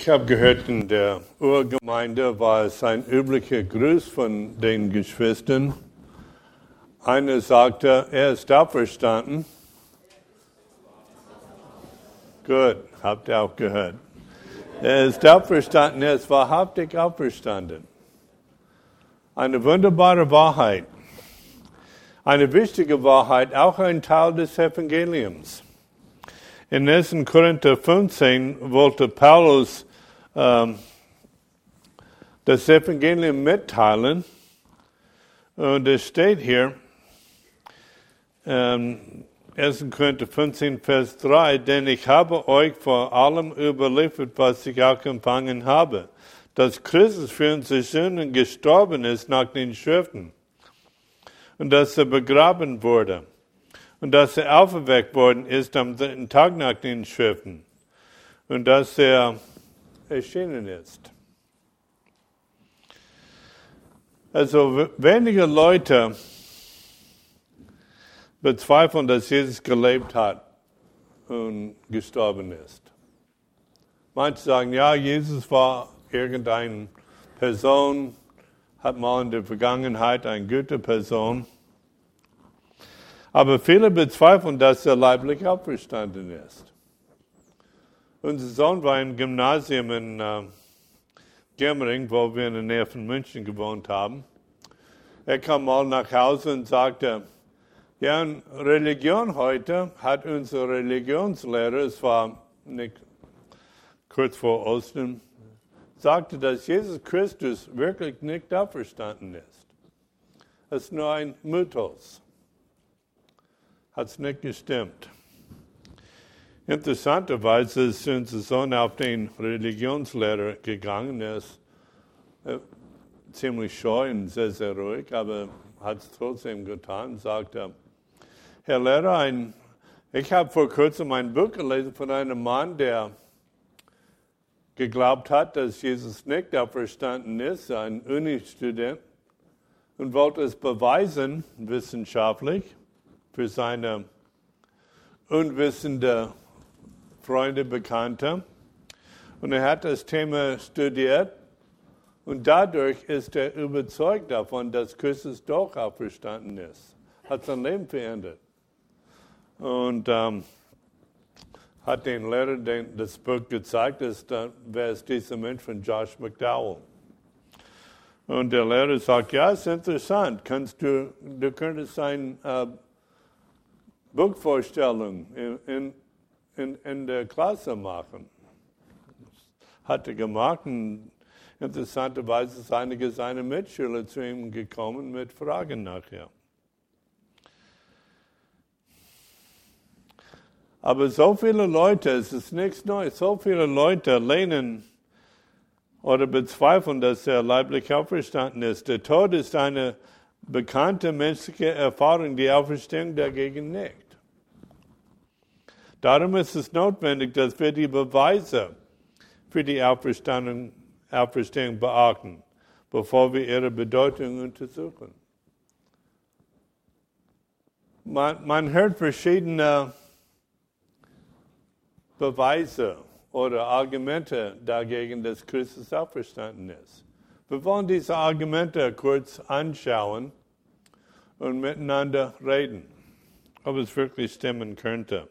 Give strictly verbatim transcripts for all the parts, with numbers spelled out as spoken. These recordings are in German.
Ich habe gehört, in der Urgemeinde war es ein üblicher Gruß von den Geschwistern. Einer sagte, er ist auferstanden. Gut, habt ihr auch gehört. Er ist auferstanden, er ist wahrhaftig auferstanden. Eine wunderbare Wahrheit. Eine wichtige Wahrheit, auch ein Teil des Evangeliums. In ersten Korinther fünfzehn wollte Paulus ähm, das Evangelium mitteilen. Und es steht hier, ähm, ersten Korinther fünfzehn, Vers drei, denn ich habe euch vor allem überliefert, was ich auch empfangen habe, dass Christus für unsere Sünden gestorben ist nach den Schriften und dass er begraben wurde. Und dass er auferweckt worden ist am dritten Tag nach den Schriften. Und dass er erschienen ist. Also wenige Leute bezweifeln, dass Jesus gelebt hat und gestorben ist. Manche sagen, ja, Jesus war irgendeine Person, hat mal in der Vergangenheit eine gute Person. Aber viele bezweifeln, dass er leiblich auferstanden ist. Unser Sohn war im Gymnasium in äh, Gemmering, wo wir in der Nähe von München gewohnt haben. Er kam mal nach Hause und sagte, ja, in Religion heute hat unser Religionslehrer, es war nicht kurz vor Ostern, sagte, dass Jesus Christus wirklich nicht auferstanden ist. Es ist nur ein Mythos. Hat es nicht gestimmt. Interessanterweise ist unser Sohn auf den Religionslehrer gegangen. Er ist äh, ziemlich scheu und sehr, sehr ruhig, aber hat es trotzdem getan. Sagte, Herr Lehrer, ein, ich habe vor kurzem ein Buch gelesen von einem Mann, der geglaubt hat, dass Jesus nicht auferstanden ist, ein Uni-Student, und wollte es beweisen, wissenschaftlich, für seine unwissende Freunde, Bekannte. Und er hat das Thema studiert und dadurch ist er überzeugt davon, dass Christus doch auferstanden ist. Hat sein Leben verändert. Und ähm, hat den Lehrer den, das Buch gezeigt, dass, da, wer ist dieser Mensch von Josh McDowell. Und der Lehrer sagt, ja, ist interessant. Kannst du, du könntest ein äh, Buchvorstellung in, in, in, in der Klasse machen. Hat er gemacht und interessanterweise sind einige seiner Mitschüler zu ihm gekommen mit Fragen nachher. Aber so viele Leute, es ist nichts Neues, so viele Leute lehnen oder bezweifeln, dass er leiblich auferstanden ist. Der Tod ist eine bekannte menschliche Erfahrung, die Auferstehung dagegen nicht. Darum ist es notwendig, dass wir die Beweise für die Auferstehung, Auferstehung beachten, bevor wir ihre Bedeutung untersuchen. Man, man hört verschiedene Beweise oder Argumente dagegen, dass Christus auferstanden ist. Wir wollen diese Argumente kurz anschauen und miteinander reden, ob es wirklich stimmen könnte.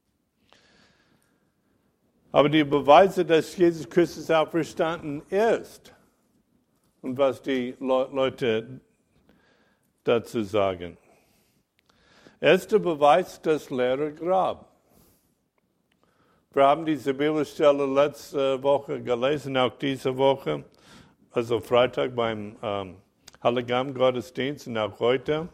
Aber die Beweise, dass Jesus Christus auferstanden ist und was die Le- Leute dazu sagen. Erster Beweis, das leere Grab. Wir haben diese Bibelstelle letzte Woche gelesen, auch diese Woche. Also Freitag beim ähm, Heiligabend-Gottesdienst und auch heute.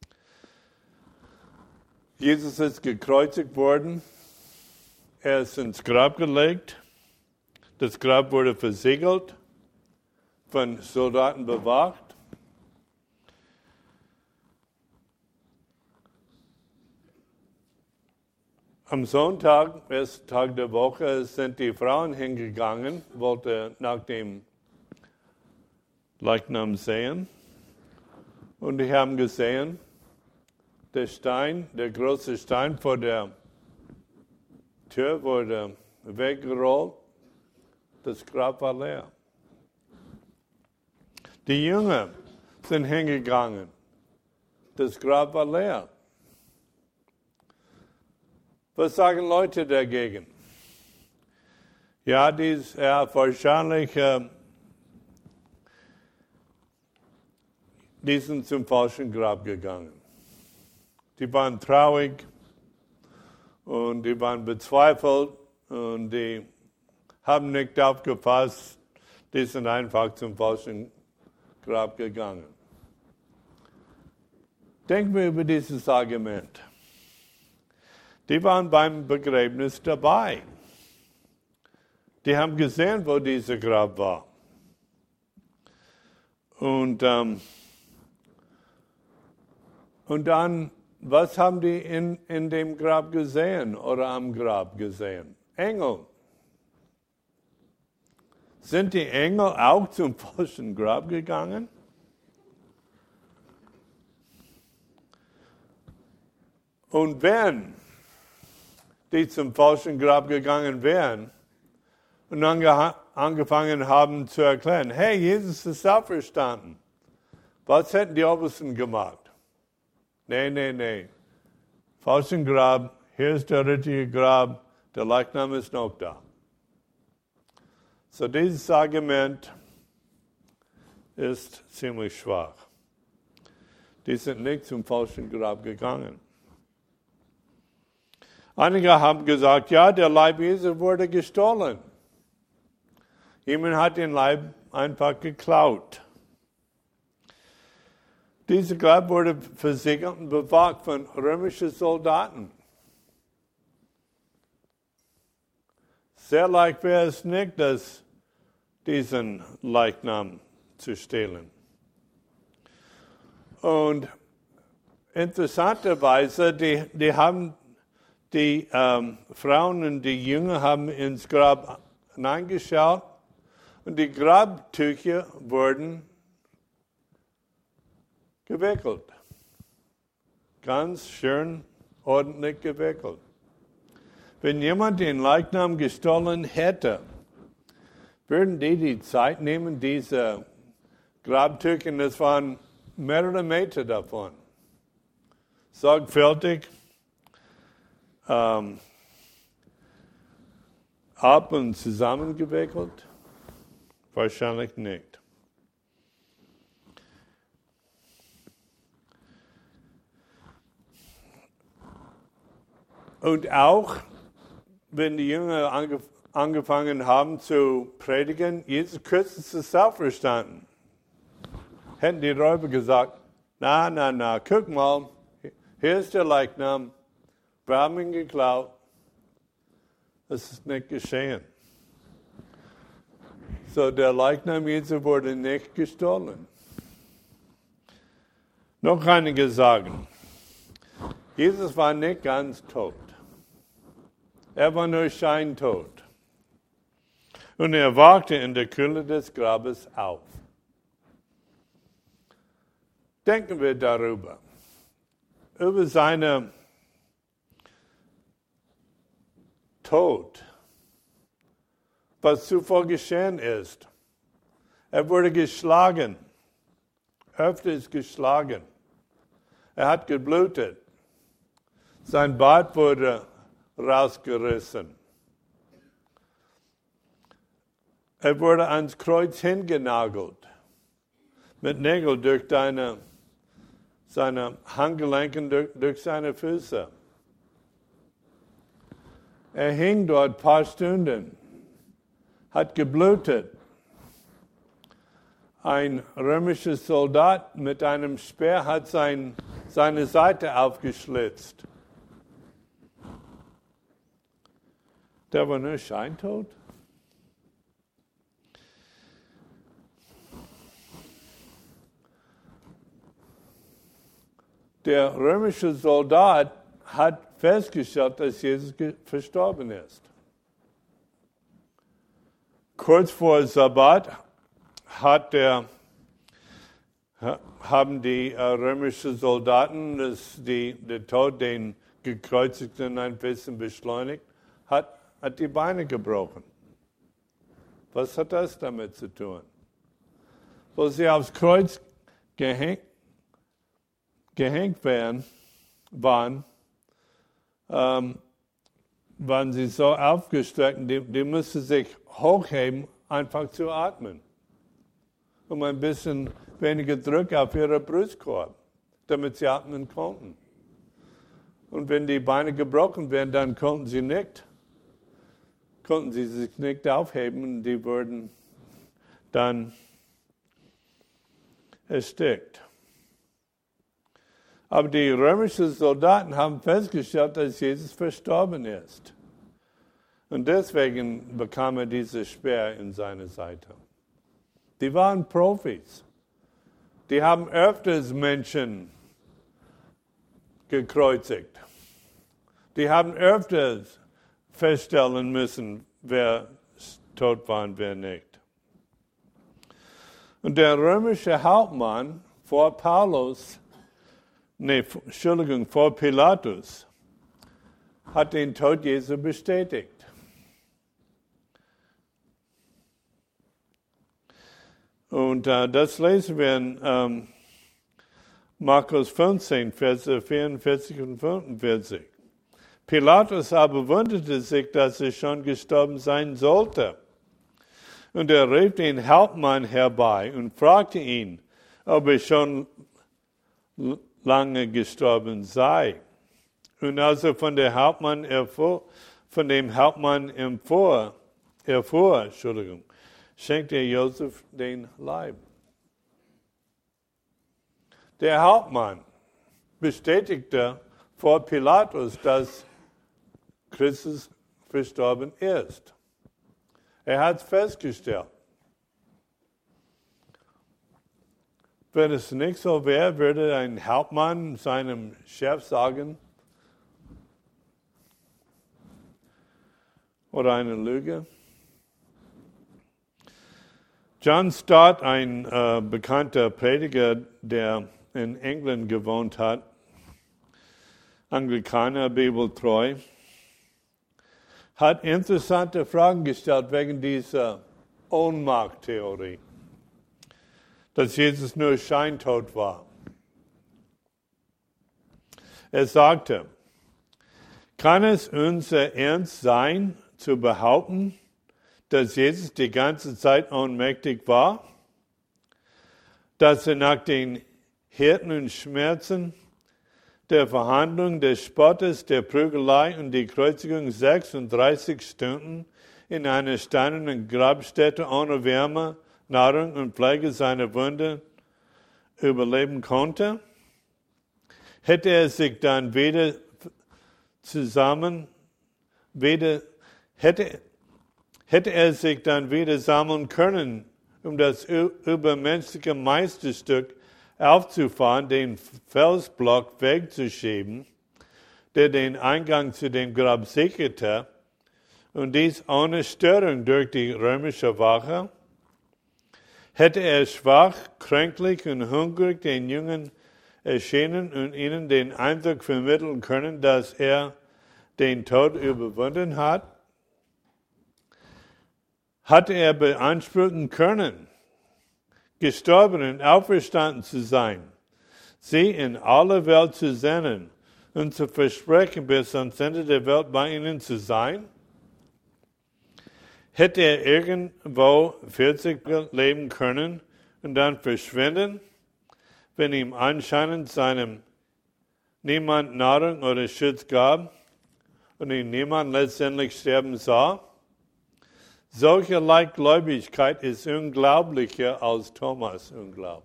Jesus ist gekreuzigt worden. Er ist ins Grab gelegt. Das Grab wurde versiegelt, von Soldaten bewacht. Am Sonntag, ersten Tag der Woche, sind die Frauen hingegangen, wollten nach dem Leichnam sehen. Und die haben gesehen, der Stein, der große Stein vor der Tür wurde weggerollt Das Grab war leer. Die Jünger sind hingegangen. Das Grab war leer. Was sagen Leute dagegen? Ja, dies, ja wahrscheinlich, äh, die sind zum falschen Grab gegangen. Die waren traurig und die waren bezweifelt und die haben nicht aufgepasst. Die sind einfach zum falschen Grab gegangen. Denken wir über dieses Argument. Die waren beim Begräbnis dabei. Die haben gesehen, wo dieses Grab war. Und, ähm, und dann, was haben die in, in dem Grab gesehen oder am Grab gesehen? Engel. Sind die Engel auch zum falschen Grab gegangen? Und wenn die zum falschen Grab gegangen wären und dann angefangen haben zu erklären, hey, Jesus ist auferstanden, was hätten die Obersten gemacht? Nee, nee, nee. Falschen Grab, hier ist der richtige Grab, der Leichnam ist noch da. So dieses Argument ist ziemlich schwach. Die sind nicht zum falschen Grab gegangen. Einige haben gesagt, ja, der Leib Jesu wurde gestohlen. Jemand hat den Leib einfach geklaut. Dieser Grab wurde versiegelt und bewacht von römischen Soldaten. Sehr leicht wäre es nicht, dass diesen Leichnam zu stehlen. Und interessanterweise, die, die haben die ähm, Frauen und die Jünger haben ins Grab hineingeschaut und die Grabtücher wurden gewickelt. Ganz schön ordentlich gewickelt. Wenn jemand den Leichnam gestohlen hätte, würden die die Zeit nehmen, diese Grabtücher, und es waren mehrere Meter davon, sorgfältig ähm, ab und zusammengewickelt? Wahrscheinlich nicht. Und auch, wenn die Jünger ange, angefangen haben zu predigen, Jesus Christus ist auferstanden, hätten die Räuber gesagt, na, na, na, guck mal, hier ist der Leichnam, wir haben ihn geklaut. Das ist nicht geschehen. So, der Leichnam Jesu wurde nicht gestohlen. Noch einige sagen, Jesus war nicht ganz tot. Er war nur scheintot. Und er wachte in der Kühle des Grabes auf. Denken wir darüber. Über seine Tod, was zuvor geschehen ist. Er wurde geschlagen, öfters geschlagen. Er hat geblutet. Sein Bart wurde rausgerissen. Er wurde ans Kreuz hingenagelt, mit Nägeln durch deine, seine Handgelenken, durch, durch seine Füße. Er hing dort ein paar Stunden, hat geblutet. Ein römischer Soldat mit einem Speer hat sein, seine Seite aufgeschlitzt. Der war nur scheintot. Der römische Soldat hat festgestellt, dass Jesus verstorben ist. Kurz vor Sabbat hat der, haben die römischen Soldaten das, die, den Tod den Gekreuzigten ein bisschen beschleunigt, hat, hat die Beine gebrochen. Was hat das damit zu tun? Wo sie aufs Kreuz gehängt, gehängt werden, waren, ähm, waren sie so aufgestreckt, die, die mussten sich hochheben, einfach zu atmen. Um ein bisschen weniger Druck auf ihre Brustkorb, damit sie atmen konnten. Und wenn die Beine gebrochen wären, dann konnten sie nicht, konnten sie sich nicht aufheben und die wurden dann erstickt. Aber die römischen Soldaten haben festgestellt, dass Jesus verstorben ist. Und deswegen bekam er diese Speer in seine Seite. Die waren Profis. Die haben öfters Menschen gekreuzigt. Die haben öfters feststellen müssen, wer tot war und wer nicht. Und der römische Hauptmann vor Paulus, nee, Entschuldigung, vor Pilatus, hat den Tod Jesu bestätigt. Und äh, das lesen wir in ähm, Markus fünfzehn, Verse vierundvierzig und fünfundvierzig. Pilatus aber wunderte sich, dass er schon gestorben sein sollte. Und er rief den Hauptmann herbei und fragte ihn, ob er schon lange gestorben sei. Und als er von, der Hauptmann erfuhr, von dem Hauptmann erfuhr, erfuhr Entschuldigung, schenkte er Josef den Leib. Der Hauptmann bestätigte vor Pilatus, dass Christus verstorben ist. Er hat es festgestellt. Wenn es nicht so wäre, würde ein Hauptmann seinem Chef sagen, oder eine Lüge. John Stott, ein äh, bekannter Prediger, der in England gewohnt hat, Anglikaner, bibeltreu, hat interessante Fragen gestellt wegen dieser Ohnmachttheorie, dass Jesus nur scheintot war. Er sagte, kann es unser Ernst sein, zu behaupten, dass Jesus die ganze Zeit ohnmächtig war, dass er nach den Härten und Schmerzen der Verhandlung, des Spottes, der Prügelei und die Kreuzigung sechsunddreißig Stunden in einer steinernen Grabstätte ohne Wärme, Nahrung und Pflege seiner Wunde überleben konnte? Hätte er sich dann wieder zusammen, wieder, hätte, hätte er sich dann wieder sammeln können, um das übermenschliche Meisterstück aufzufahren, den Felsblock wegzuschieben, der den Eingang zu dem Grab sicherte, und dies ohne Störung durch die römische Wache? Hätte er schwach, kränklich und hungrig den Jungen erschienen und ihnen den Eindruck vermitteln können, dass er den Tod überwunden hat? Hatte er beanspruchen können, gestorben und auferstanden zu sein, sie in alle Welt zu senden und zu versprechen, bis ans Ende der Welt bei ihnen zu sein? Hätte er irgendwo vierzig leben können und dann verschwinden, wenn ihm anscheinend seinem niemand Nahrung oder Schutz gab und ihn niemand letztendlich sterben sah? Solche Leichtgläubigkeit ist unglaublicher als Thomas' Unglaube.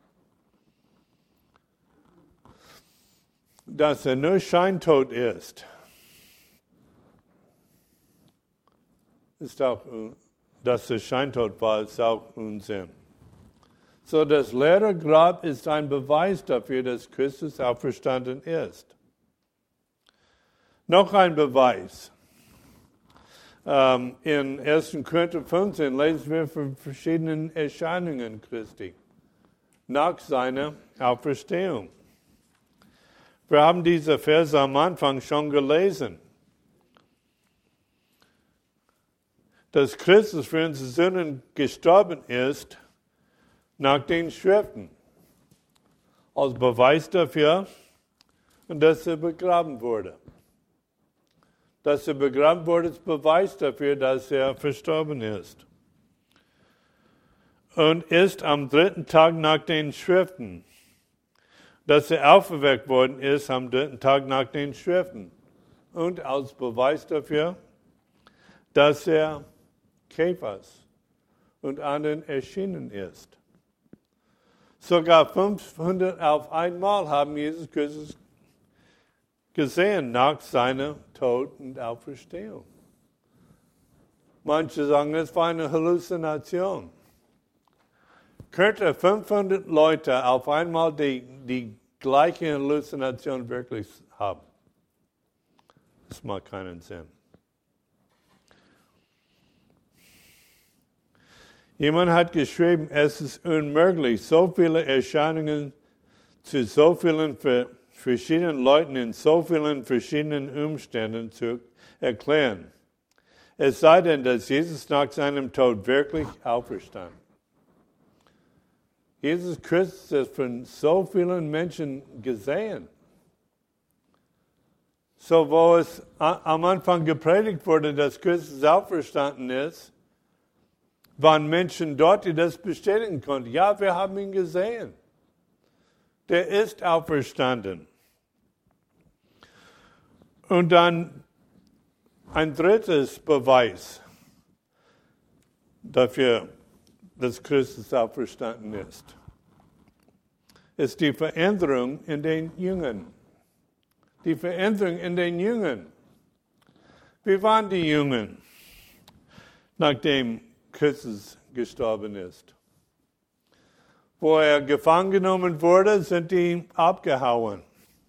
Dass er nur scheintot ist, ist auch, dass er scheintot war, ist auch Unsinn. So, das leere Grab ist ein Beweis dafür, dass Christus auferstanden ist. Noch ein Beweis. Ähm, in erster Korinther fünfzehn lesen wir von verschiedenen Erscheinungen Christi nach seiner Auferstehung. Wir haben diese Verse am Anfang schon gelesen. dass Christus für unsere Sünden gestorben ist nach den Schriften. Als Beweis dafür, dass er begraben wurde. Dass er begraben wurde, ist Beweis dafür, dass er verstorben ist. Und ist am dritten Tag nach den Schriften. Dass er auferweckt worden ist am dritten Tag nach den Schriften. Und als Beweis dafür, dass er Kephas und anderen erschienen ist. Sogar fünfhundert auf einmal haben Jesus Christus gesehen nach seiner Tod und Auferstehung. Manche sagen, es war eine Halluzination. Könnte fünfhundert Leute auf einmal die, die gleiche Halluzination wirklich haben? Das macht keinen Sinn. Jemand hat geschrieben, es ist unmöglich, so viele Erscheinungen zu so vielen verschiedenen Leuten in so vielen verschiedenen Umständen zu erklären. Es sei denn, dass Jesus nach seinem Tod wirklich auferstand. Jesus Christus ist von so vielen Menschen gesehen. So, wo es am Anfang gepredigt wurde, dass Christus auferstanden ist, waren Menschen dort, die das bestätigen konnten. Ja, wir haben ihn gesehen. Der ist auferstanden. Und dann ein drittes Beweis dafür, dass Christus auferstanden ist, ist die Veränderung in den Jüngern. Die Veränderung in den Jüngern. Wie waren die Jüngern, nachdem Christus gestorben ist? Wo er gefangen genommen wurde, sind die abgehauen.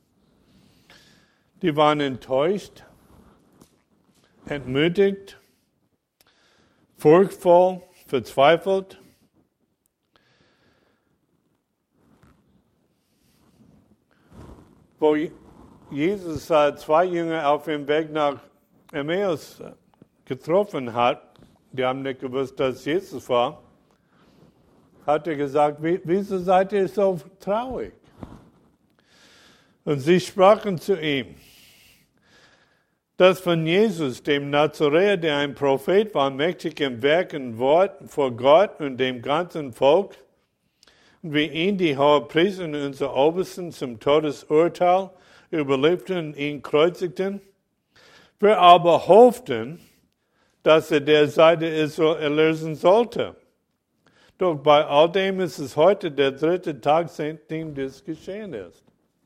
Die waren enttäuscht, entmutigt, furchtvoll, verzweifelt. Wo Jesus zwei Jünger auf dem Weg nach Emmaus getroffen hat, die haben nicht gewusst, dass Jesus war, hat er gesagt, wieso seid ihr so traurig? Und sie sprachen zu ihm, dass von Jesus, dem Nazaräer, der ein Prophet war, mächtig im Werk und Wort vor Gott und dem ganzen Volk, und wie ihn die Hohepriester und unsere Obersten zum Todesurteil überlieferten und ihn kreuzigten. Wir aber hofften, dass er der Seite Israel erlösen sollte. Doch bei all dem ist es heute der dritte Tag, seitdem das geschehen ist.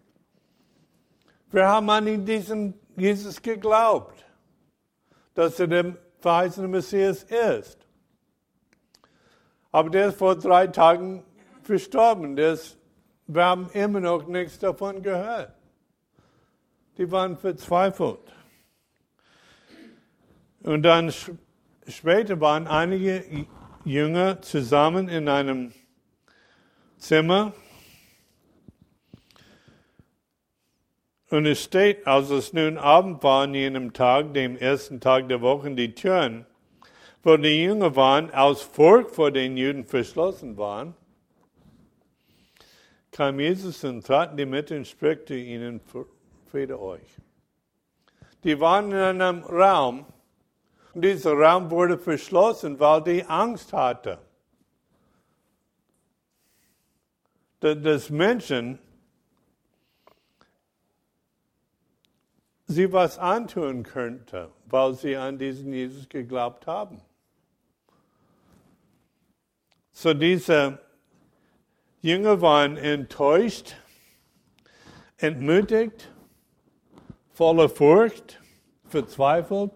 Wir haben an ihn, diesen Jesus, geglaubt, dass er der verheißene Messias ist. Aber der ist vor drei Tagen verstorben. Der ist, wir haben immer noch nichts davon gehört. Die waren verzweifelt. Und dann später waren einige Jünger zusammen in einem Zimmer. Und es steht, als es nun Abend war an jenem Tag, dem ersten Tag der Woche, die Türen, wo die Jünger waren, aus Furcht vor den Juden verschlossen waren, kam Jesus und trat in die Mitte und sprach zu ihnen, Friede euch. Die waren in einem Raum, und dieser Raum wurde verschlossen, weil die Angst hatte, dass Menschen sie was antun könnten, weil sie an diesen Jesus geglaubt haben. So diese Jünger waren enttäuscht, entmutigt, voller Furcht, verzweifelt.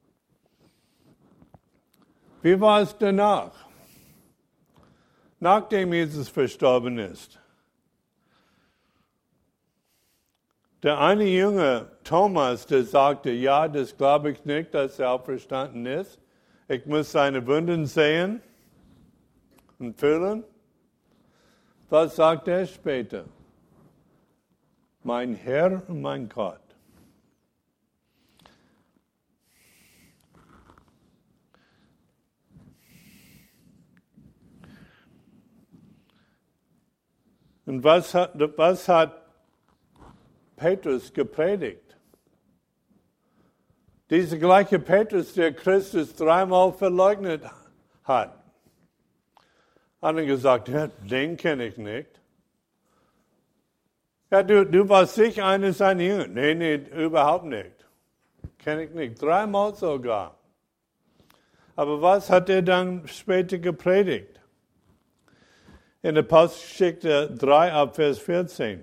Wie war es danach? Nachdem Jesus verstorben ist. Der eine Jünger, Thomas, der sagte, ja, das glaube ich nicht, dass er auferstanden ist. Ich muss seine Wunden sehen und fühlen. Was sagt er später? Mein Herr und mein Gott. Und was hat, was hat Petrus gepredigt? Dieser gleiche Petrus, der Christus dreimal verleugnet hat, hat er gesagt, ja, den kenne ich nicht. Ja, du, du warst sicher einer seiner Jünger. Nee, nee, überhaupt nicht. Kenne ich nicht. Dreimal sogar. Aber was hat er dann später gepredigt? In der Apostelgeschichte drei ab Vers vierzehn.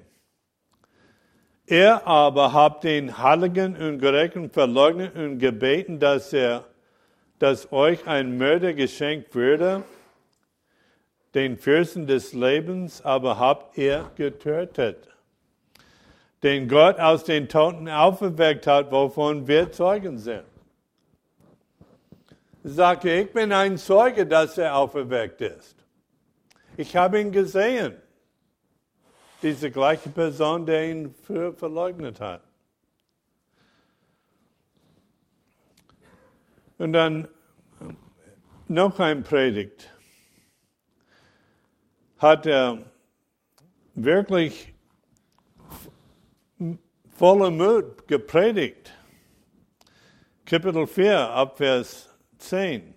Er aber hat den Heiligen und Gerechten verleugnet und gebeten, dass er, dass euch ein Mörder geschenkt würde, den Fürsten des Lebens aber habt ihr getötet, den Gott aus den Toten auferweckt hat, wovon wir Zeugen sind. Sagte, ich bin ein Zeuge, dass er auferweckt ist. Ich habe ihn gesehen. Diese gleiche Person, der ihn für verleugnet hat. Und dann noch ein Predigt. Hat er wirklich voller Mut gepredigt. Kapitel vier, ab Vers zehn.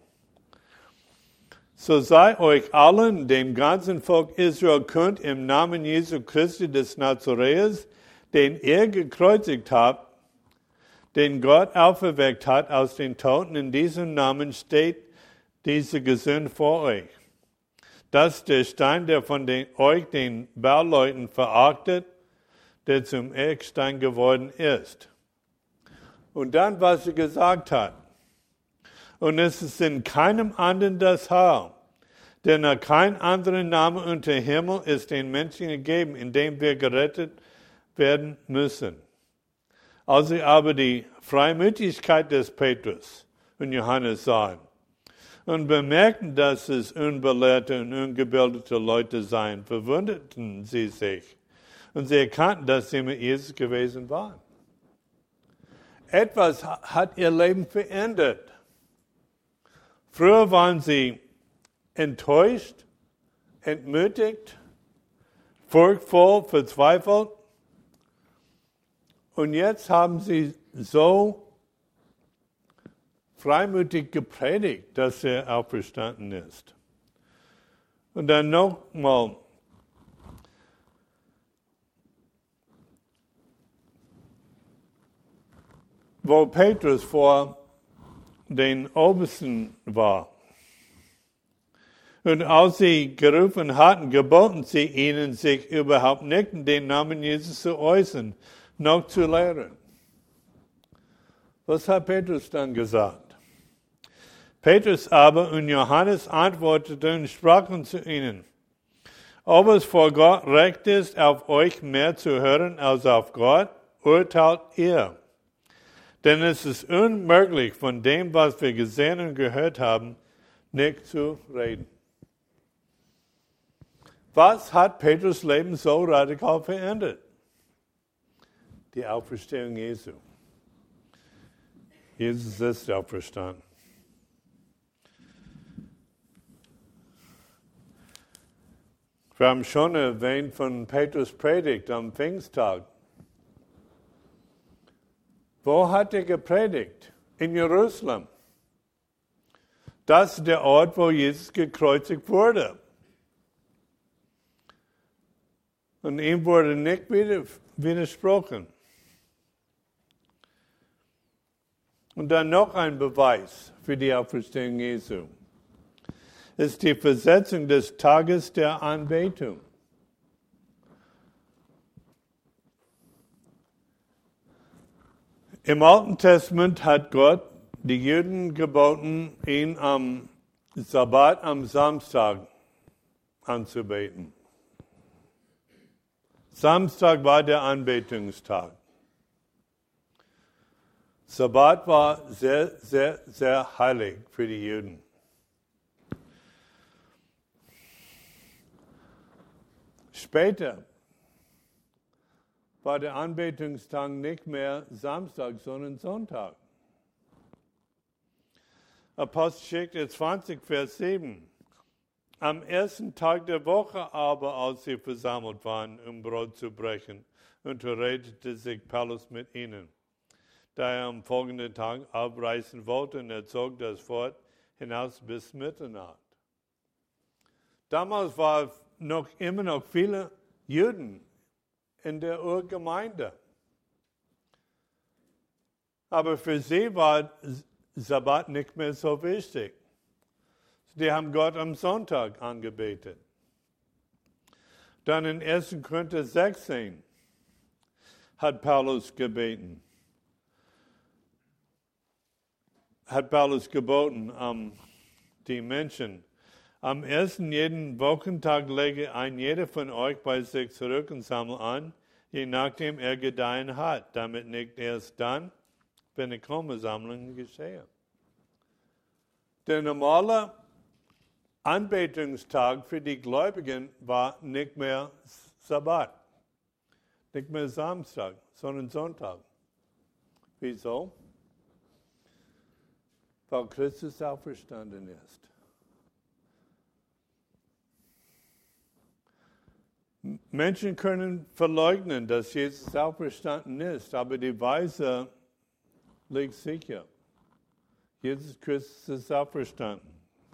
So sei euch allen, dem ganzen Volk Israel, kund im Namen Jesu Christi des Nazareers, den ihr gekreuzigt habt, den Gott auferweckt hat aus den Toten. In diesem Namen steht diese Gesund vor euch. Das ist der Stein, der von den, euch, den Bauleuten, verachtet, der zum Eckstein geworden ist. Und dann, was er gesagt hat. Und es ist in keinem anderen das Heil, denn kein anderer Name unter Himmel ist den Menschen gegeben, in dem wir gerettet werden müssen. Als sie aber die Freimütigkeit des Petrus und Johannes sahen und bemerkten, dass es unbelehrte und ungebildete Leute seien, verwunderten sie sich und sie erkannten, dass sie mit Jesus gewesen waren. Etwas hat ihr Leben verändert. Früher waren sie enttäuscht, entmutigt, furchtvoll, verzweifelt. Und jetzt haben sie so freimütig gepredigt, dass er auferstanden ist. Und dann nochmal. Wo Petrus vor den Obersten war. Und als sie gerufen hatten, geboten sie ihnen, sich überhaupt nicht in den Namen Jesus zu äußern, noch zu lehren. Was hat Petrus dann gesagt? Petrus aber und Johannes antworteten und sprachen zu ihnen, ob es vor Gott recht ist, auf euch mehr zu hören als auf Gott, urteilt ihr. Denn es ist unmöglich, von dem, was wir gesehen und gehört haben, nicht zu reden. Was hat Petrus' Leben so radikal verändert? Die Auferstehung Jesu. Jesus ist auferstanden. Wir haben schon erwähnt von Petrus' Predigt am Pfingsttag. Wo hat er gepredigt? In Jerusalem. Das ist der Ort, wo Jesus gekreuzigt wurde. Und ihm wurde nicht widersprochen. Und dann noch ein Beweis für die Auferstehung Jesu. Es ist die Versetzung des Tages der Anbetung. Im Alten Testament hat Gott die Juden geboten, ihn am Sabbat, am Samstag anzubeten. Samstag war der Anbetungstag. Sabbat war sehr, sehr, sehr heilig für die Juden. Später war der Anbetungstag nicht mehr Samstag, sondern Sonntag. Apostelgeschichte zwanzig, Vers sieben. Am ersten Tag der Woche aber, als sie versammelt waren, um Brot zu brechen, unterredete sich Paulus mit ihnen. Da er am folgenden Tag abreisen wollte, und er zog das fort hinaus bis Mitternacht. Damals waren noch immer noch viele Juden in der Urgemeinde. Aber für sie war Sabbat nicht mehr so wichtig. Die haben Gott am Sonntag angebetet. Dann in ersten Korinther sechzehn hat Paulus gebeten. Hat Paulus geboten, um, die Menschen, am ersten jeden Wochentag lege ein jeder von euch bei sich zurück und sammle an, je nachdem er gedeihen hat, damit nicht erst dann, wenn die Sammlung geschehe. Der normale Anbetungstag für die Gläubigen war nicht mehr Sabbat, nicht mehr Samstag, sondern Sonntag. Wieso? Weil Christus auferstanden ist. Menschen können verleugnen, dass Jesus auferstanden ist, aber die Weise liegt sicher. Jesus Christus ist auferstanden.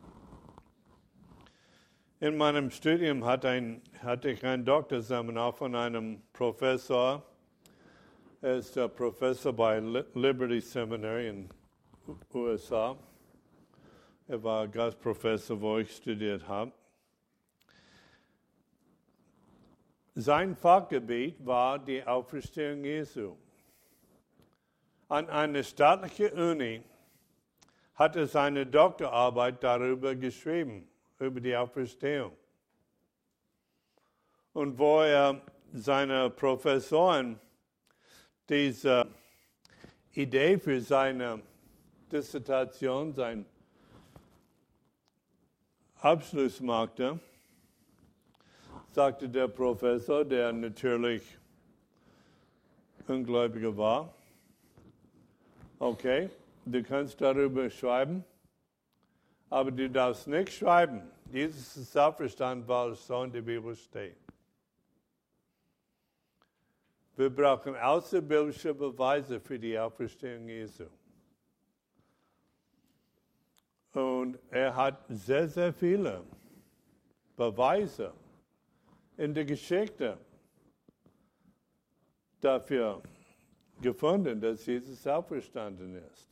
In meinem Studium hatte, ein, hatte ich ein Doktorseminar von einem Professor. Er ist der Professor bei Liberty Seminary in U S A. Er war Gastprofessor, wo ich studiert habe. Sein Fachgebiet war die Auferstehung Jesu. An einer staatlichen Uni hat er seine Doktorarbeit darüber geschrieben, über die Auferstehung. Und wo er seine Professoren diese Idee für seine Dissertation, seinen Abschluss machte, sagte der Professor, der natürlich Ungläubiger war, okay, du kannst darüber schreiben, aber du darfst nicht schreiben, Jesus ist auferstanden, weil es so in der Bibel steht. Wir brauchen außerbiblische Beweise für die Auferstehung Jesu. Und er hat sehr, sehr viele Beweise in der Geschichte dafür gefunden, dass Jesus auferstanden ist.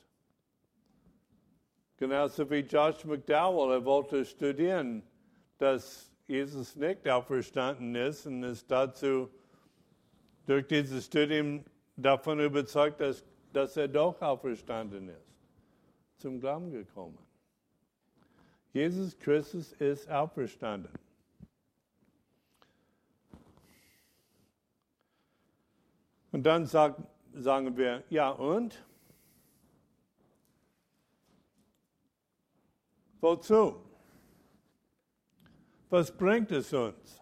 Genauso wie Josh McDowell, er wollte studieren, dass Jesus nicht auferstanden ist und ist dazu durch dieses Studium davon überzeugt, dass, dass er doch auferstanden ist, zum Glauben gekommen. Jesus Christus ist auferstanden. Und dann sagt, sagen wir, ja und? Wozu? Was bringt es uns?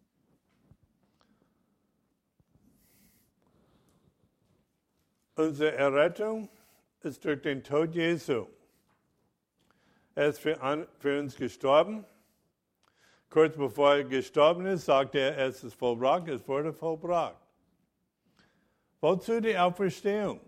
Unsere Errettung ist durch den Tod Jesu. Er ist für, an, für uns gestorben. Kurz bevor er gestorben ist, sagte er, es ist vollbracht, es wurde vollbracht. Wozu die Auferstehung?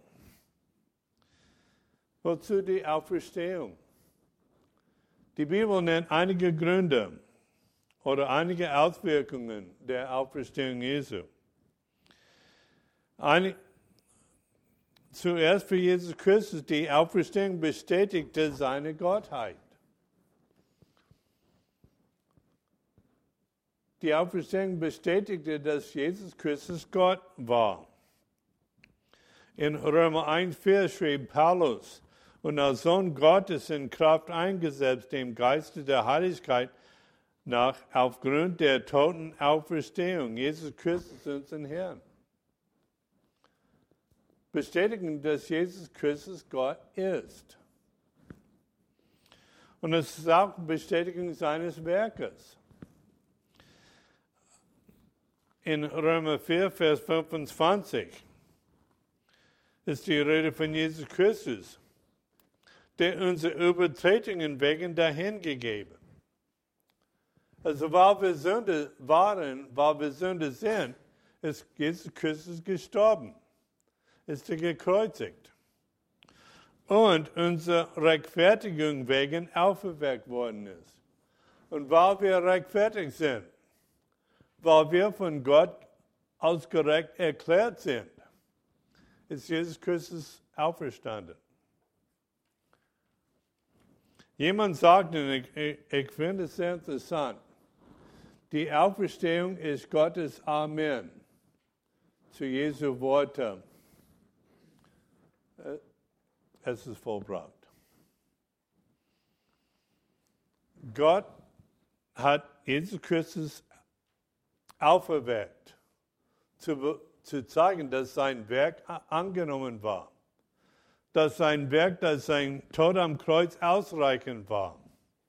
Wozu die Auferstehung? Die Bibel nennt einige Gründe oder einige Auswirkungen der Auferstehung Jesu. Eine, zuerst für Jesus Christus, die Auferstehung bestätigte seine Gottheit. Die Auferstehung bestätigte, dass Jesus Christus Gott war. In Römer eins vier schrieb Paulus, und als Sohn Gottes in Kraft eingesetzt, dem Geiste der Heiligkeit nach, aufgrund der toten Auferstehung, Jesus Christus unseren Herrn. Bestätigen, dass Jesus Christus Gott ist. Und es ist auch Bestätigung seines Werkes. In Römer vier, Vers fünfundzwanzig ist die Rede von Jesus Christus, der unsere Übertretungen wegen dahingegeben. Also weil wir Sünde waren, weil wir Sünde sind, ist Jesus Christus gestorben. Ist er gekreuzigt. Und unsere Rechtfertigung wegen auferweckt worden ist. Und weil wir rechtfertigt sind, weil wir von Gott als gerecht erklärt sind, ist Jesus Christus auferstanden. Jemand sagt, und ich, ich, ich finde es sehr interessant, die Auferstehung ist Gottes Amen zu Jesu Worte. Es ist vollbracht. Gott hat Jesus Christus auferweckt, zu, zu zeigen, dass sein Werk angenommen war. Dass sein Werk, dass sein Tod am Kreuz ausreichend war.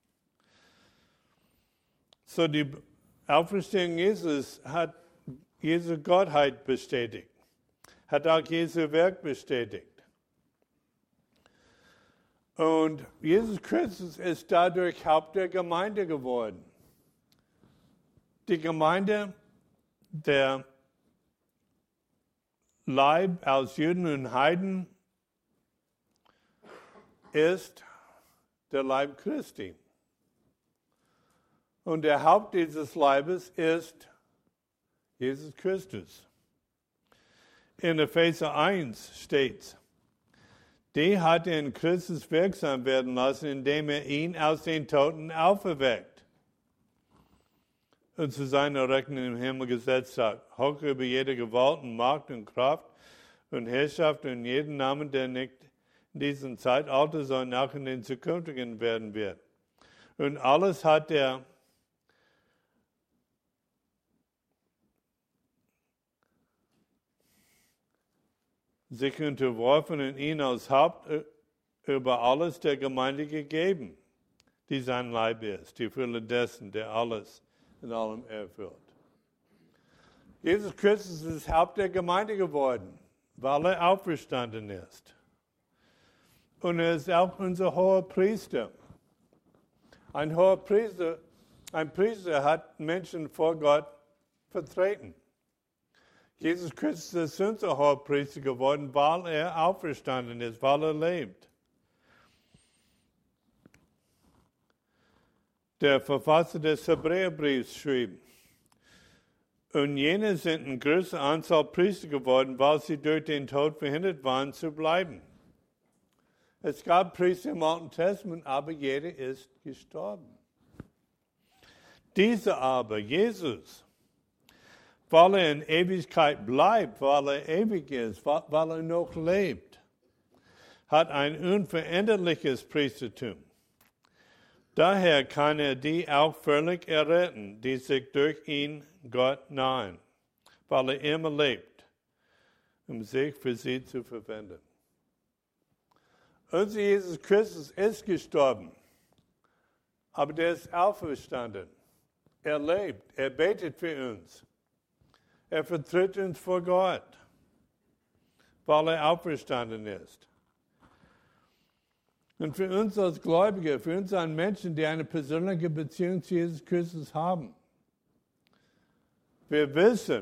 So die Auferstehung Jesus hat Jesu Gottheit bestätigt. Hat auch Jesu Werk bestätigt. Und Jesus Christus ist dadurch Haupt der Gemeinde geworden. Die Gemeinde, der Leib aus Juden und Heiden, ist der Leib Christi. Und der Haupt dieses Leibes ist Jesus Christus. In Epheser eins steht, die hat er in Christus wirksam werden lassen, indem er ihn aus den Toten auferweckt und zu seiner Rechten im Himmel gesetzt hat, hoch über jede Gewalt und Macht und Kraft und Herrschaft und jeden Namen, der nicht in diesem Zeitalter, sondern auch in den zukünftigen werden wird. Und alles hat er sich unterworfen und ihn als Haupt über alles der Gemeinde gegeben, die sein Leib ist, die Fülle dessen, der alles in allem erfüllt. Jesus Christus ist Haupt der Gemeinde geworden, weil er auferstanden ist. Und er ist auch unser hoher Priester. Ein hoher Priester, ein Priester hat Menschen vor Gott vertreten. Jesus Christus ist unser hoher Priester geworden, weil er auferstanden ist, weil er lebt. Der Verfasser des Hebräerbriefs schrieb, und jene sind in größerer Anzahl Priester geworden, weil sie durch den Tod verhindert waren zu bleiben. Es gab Priester im Alten Testament, aber jeder ist gestorben. Dieser aber, Jesus, weil er in Ewigkeit bleibt, weil er ewig ist, weil er noch lebt, hat ein unveränderliches Priestertum. Daher kann er die auch völlig erretten, die sich durch ihn Gott nahen, weil er immer lebt, um sich für sie zu verwenden. Unser Jesus Christus ist gestorben, aber der ist auferstanden. Er lebt, er betet für uns. Er vertritt uns vor Gott, weil er auferstanden ist. Und für uns als Gläubige, für uns als Menschen, die eine persönliche Beziehung zu Jesus Christus haben, wir wissen,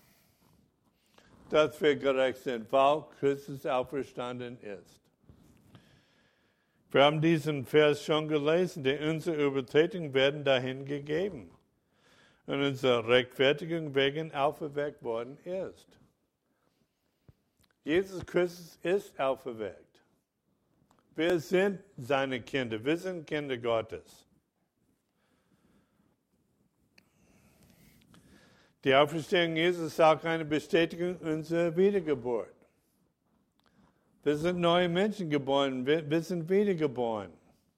dass wir gerecht sind, weil Christus auferstanden ist. Wir haben diesen Vers schon gelesen, denn unsere Übertretungen werden dahin gegeben. Und unsere Rechtfertigung wegen auferweckt worden ist. Jesus Christus ist auferweckt. Wir sind seine Kinder, wir sind Kinder Gottes. Die Auferstehung Jesus ist auch eine Bestätigung unserer Wiedergeburt. Wir sind neue Menschen geboren, wir, wir sind wiedergeboren.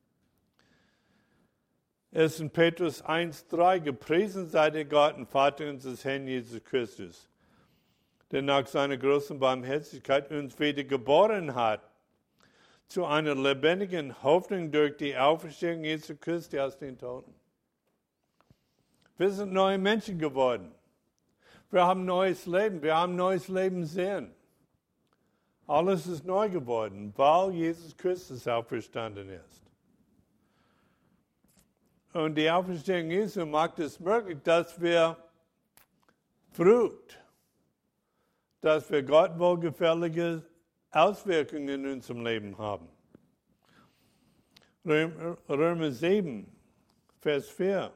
Es ist in Petrus eins drei, gepriesen sei der Gott und Vater unseres Herrn Jesus Christus, der nach seiner großen Barmherzigkeit uns wiedergeboren hat, zu einer lebendigen Hoffnung durch die Auferstehung Jesu Christi aus den Toten. Wir sind neue Menschen geworden. Wir haben neues Leben, wir haben neues Lebenssinn. Alles ist neu geworden, weil Jesus Christus auferstanden ist. Und die Auferstehung Jesu macht es möglich, dass wir Frucht, dass wir Gott wohlgefällige Auswirkungen in unserem Leben haben. Römer sieben, Vers vier.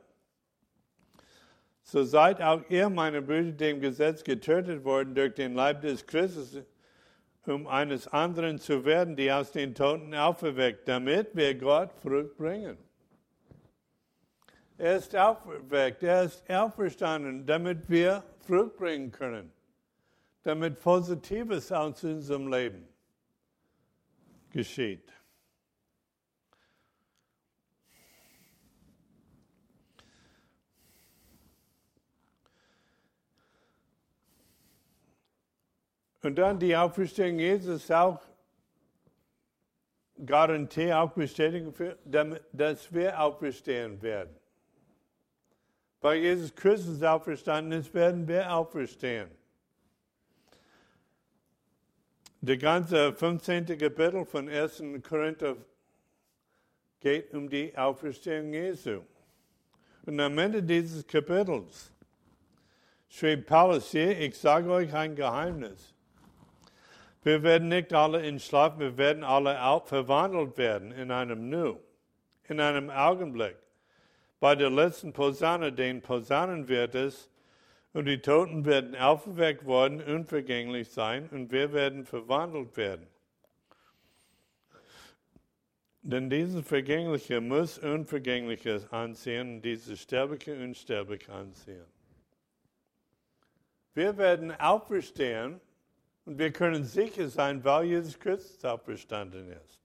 So seid auch ihr, meine Brüder, dem Gesetz getötet worden durch den Leib des Christus, um eines anderen zu werden, die aus den Toten auferweckt, damit wir Gott Frucht bringen. Er ist auferweckt, er ist auferstanden, damit wir Frucht bringen können, damit Positives aus unserem Leben geschieht. Und dann die Auferstehung Jesus auch Garantie, auch Bestätigung, für, damit, dass wir auferstehen werden. Weil Jesus Christus auferstanden ist, werden wir auferstehen. Das ganze fünfzehnte Kapitel von ersten Korinther geht um die Auferstehung Jesu. Und am Ende dieses Kapitels schrieb Paulus hier, ich sage euch ein Geheimnis. Wir werden nicht alle in Schlaf, wir werden alle verwandelt werden in einem Nu, in einem Augenblick. Bei der letzten Posaune, den Posaunen wird es, und die Toten werden auferweckt worden, unvergänglich sein, und wir werden verwandelt werden. Denn dieses Vergängliche muss Unvergängliches ansehen, und dieses Sterbliche unsterblich ansehen. Wir werden auferstehen, und wir können sicher sein, weil Jesus Christus auferstanden ist.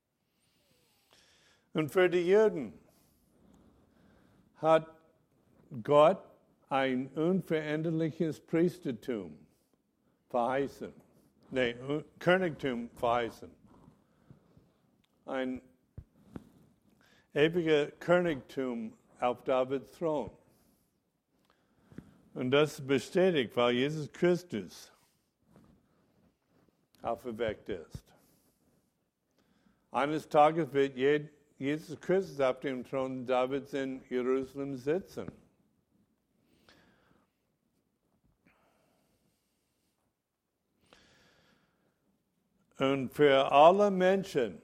Und für die Juden hat Gott ein unveränderliches Priestertum verheißen. Nein, Königtum verheißen. Ein ewiger Königtum auf Davids Thron. Und das ist bestätigt, weil Jesus Christus auferweckt ist. Eines Tages wird Jesus Christus auf dem Thron Davids in Jerusalem sitzen. Und für alle Menschen,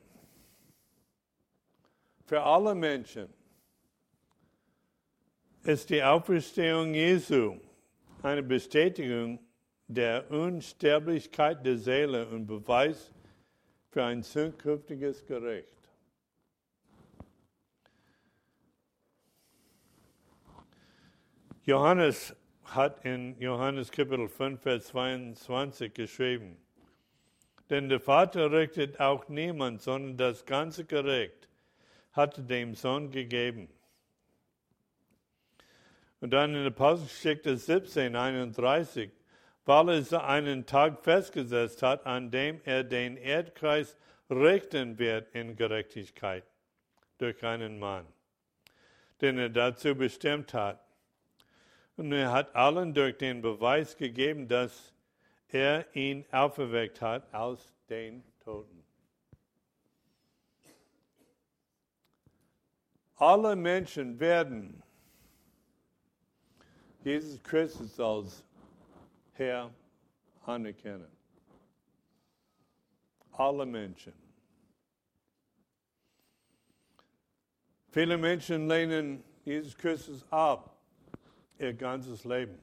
für alle Menschen ist die Auferstehung Jesu eine Bestätigung der Unsterblichkeit der Seele und Beweis für ein zukünftiges Gericht. Johannes hat in Johannes Kapitel fünf, Vers zweiundzwanzig geschrieben, denn der Vater richtet auch niemand, sondern das ganze Gericht hatte dem Sohn gegeben. Und dann in Apostelgeschichte siebzehn, einunddreißig, weil er einen Tag festgesetzt hat, an dem er den Erdkreis richten wird in Gerechtigkeit durch einen Mann, den er dazu bestimmt hat. Und er hat allen durch den Beweis gegeben, dass er ihn auferweckt hat aus den Toten. Alle Menschen werden Jesus Christus als Herr anerkennen. Alle Menschen. Viele Menschen lehnen Jesus Christus ab, ihr ganzes Leben.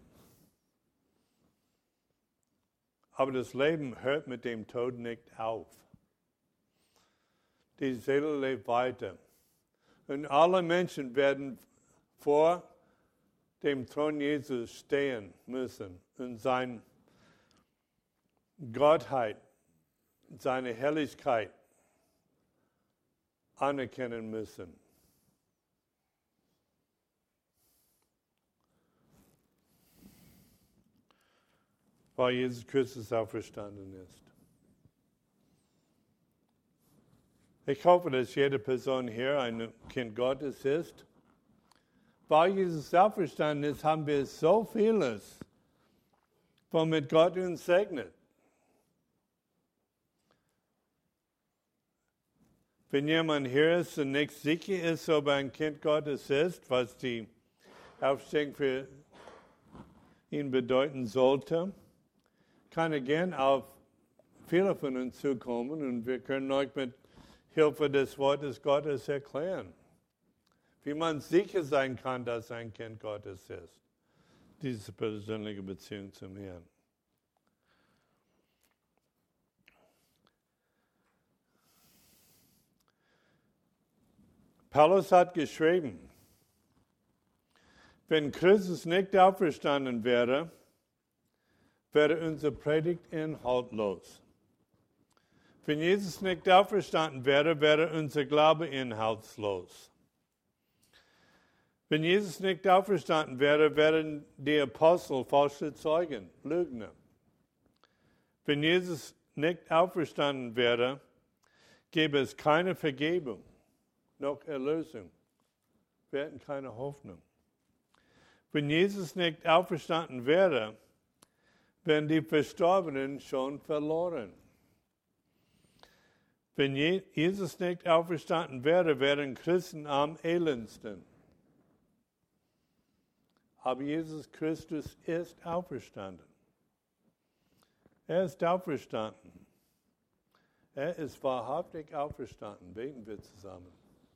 Aber das Leben hört mit dem Tod nicht auf. Die Seele lebt weiter. Und alle Menschen werden vor dem Thron Jesus stehen müssen und seine Gottheit, seine Herrlichkeit anerkennen müssen. Weil Jesus Christus auferstanden ist. Ich hoffe, dass jede Person hier ein Kind Gottes ist. Weil Jesus auferstanden ist, haben wir so vieles, womit Gott uns segnet. Wenn jemand hier ist und nicht sicher ist, ob er ein Kind Gottes ist, was die Aufstehung für ihn bedeuten sollte, kann er gern auf viele von uns zukommen und wir können euch mit Hilfe des Wortes Gottes erklären, wie man sicher sein kann, dass er ein Kind Gottes ist. Diese persönliche Beziehung zum Herrn. Paulus hat geschrieben, wenn Christus nicht auferstanden wäre, wäre unsere Predigt inhaltlos. Wenn Jesus nicht auferstanden wäre, wäre unser Glaube inhaltslos. Wenn Jesus nicht auferstanden wäre, wären die Apostel falsche Zeugen, Lügner. Wenn Jesus nicht auferstanden wäre, gäbe es keine Vergebung, noch Erlösung. Wir hätten keine Hoffnung. Wenn Jesus nicht auferstanden wäre, wären die Verstorbenen schon verloren. Wenn Jesus nicht auferstanden wäre, wären Christen am elendsten. Aber Jesus Christus ist auferstanden. Er ist auferstanden. Er ist wahrhaftig auferstanden. Beten wir zusammen.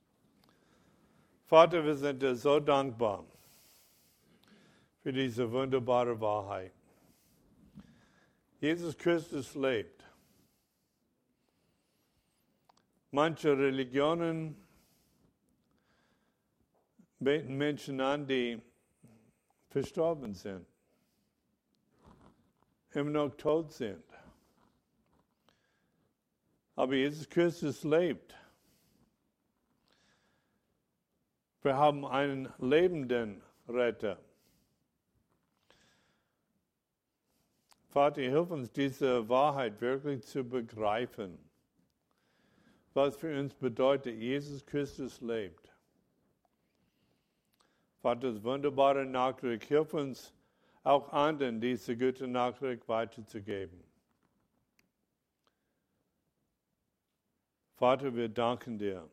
Vater, wir sind dir so dankbar für diese wunderbare Wahrheit. Jesus Christus lebt. Manche Religionen beten Menschen an, die verstorben sind, immer noch tot sind. Aber Jesus Christus lebt. Wir haben einen lebenden Retter. Vater, hilf uns, diese Wahrheit wirklich zu begreifen. Was für uns bedeutet, Jesus Christus lebt. Vater, das wunderbare Nachricht, hilf uns auch anderen, diese gute Nachricht weiterzugeben. Vater, wir danken dir.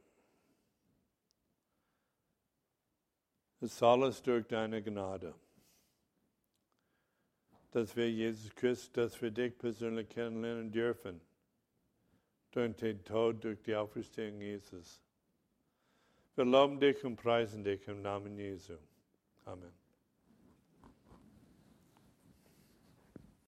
Es ist alles durch deine Gnade, dass wir Jesus Christus, dass wir dich persönlich kennenlernen dürfen. Durch den Tod, durch die Auferstehung Jesus. Wir loben dich und preisen dich im Namen Jesu. Amen.